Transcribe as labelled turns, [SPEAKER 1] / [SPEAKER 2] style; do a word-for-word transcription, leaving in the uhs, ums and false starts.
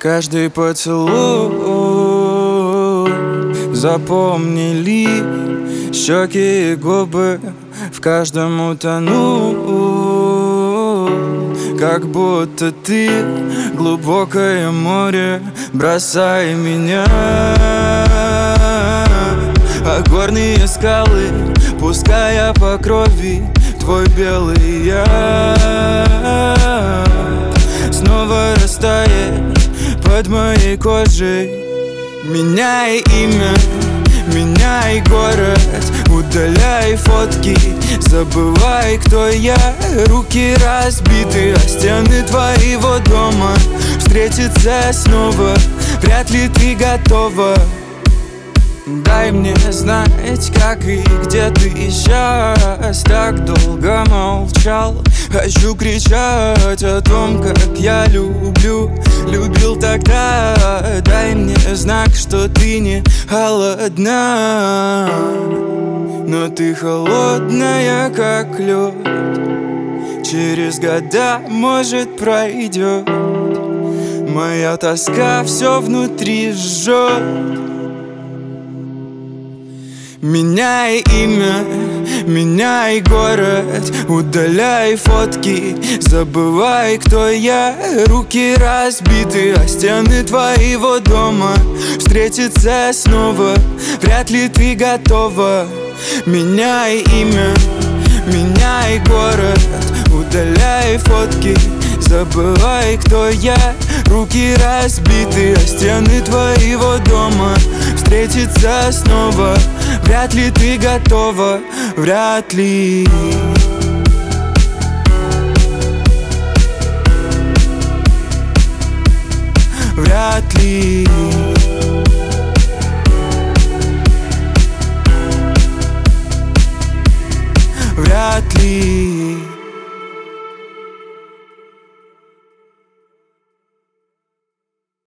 [SPEAKER 1] Каждый поцелуй запомнили, щеки и губы в каждом утону. Как будто ты глубокое море, бросай меня. А горные скалы, пуская по крови твой белый яд, снова растает под моей кожей. Меняй имя, меняй город, удаляй фотки, забывай, кто я. Руки разбиты о стены твоего дома. Встретиться снова, вряд ли ты готова. Дай мне знать, как и где ты сейчас. Так долго молчал, хочу кричать о том, как я люблю. Любил тогда, дай мне знак, что ты не холодна. Но ты холодная, как лед. Через года, может, пройдет. Моя тоска все внутри жжет. Меняй имя, меняй город, удаляй фотки, забывай, кто я. Руки разбиты о стены твоего дома. Встретиться снова, вряд ли ты готова. Меняй имя, меняй город, удаляй фотки, забывай, кто я. Руки разбиты о стены твоего дома. Встретиться снова, вряд ли ты готова. Вряд ли. Вряд ли.